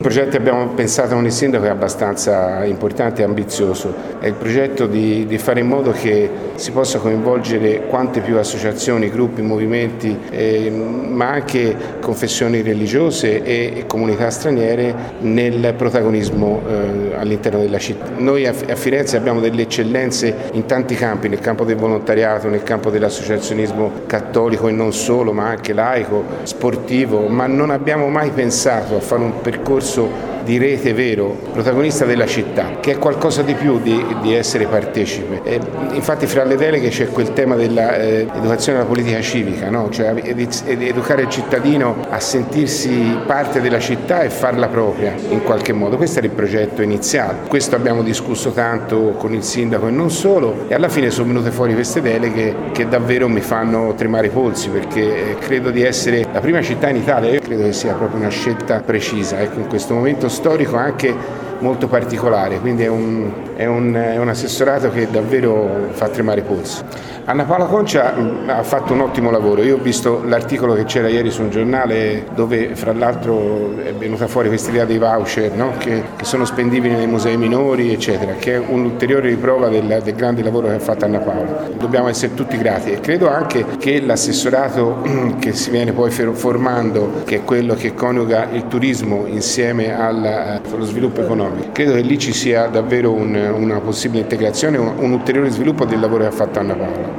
progetto che abbiamo pensato con il sindaco è abbastanza importante e ambizioso. È il progetto di fare in modo che si possa coinvolgere quante più associazioni, gruppi, movimenti, ma anche confessioni religiose e comunità straniere nel protagonismo all'interno della città. Noi a Firenze abbiamo delle eccellenze in tanti campi, nel campo del volontariato, nel campo dell'associazionismo cattolico e non solo, ma anche laico, sportivo, ma non abbiamo mai pensato a fare un percorso di rete vero, protagonista della città, che è qualcosa di più di essere partecipe. Infatti fra le deleghe c'è quel tema dell'educazione alla politica civica, no? Cioè educare il cittadino a sentirsi parte della città e farla propria in qualche modo. Questo era il progetto iniziale. Questo abbiamo discusso tanto con il sindaco e non solo, e alla fine sono venute fuori queste deleghe che davvero mi fanno tremare i polsi, perché credo di essere la prima città in Italia. Io credo che sia proprio una scelta precisa, ecco, in questo momento storico anche molto particolare, quindi è un assessorato che davvero fa tremare i polsi. Anna Paola Concia ha fatto un ottimo lavoro. Io ho visto l'articolo che c'era ieri su un giornale dove fra l'altro è venuta fuori questa idea dei voucher, no? che sono spendibili nei musei minori eccetera, che è un'ulteriore riprova del grande lavoro che ha fatto Anna Paola. Dobbiamo essere tutti grati e credo anche che l'assessorato che si viene poi formando, che è quello che coniuga il turismo insieme allo sviluppo economico, credo che lì ci sia davvero una possibile integrazione, un ulteriore sviluppo del lavoro che ha fatto Anna Paola.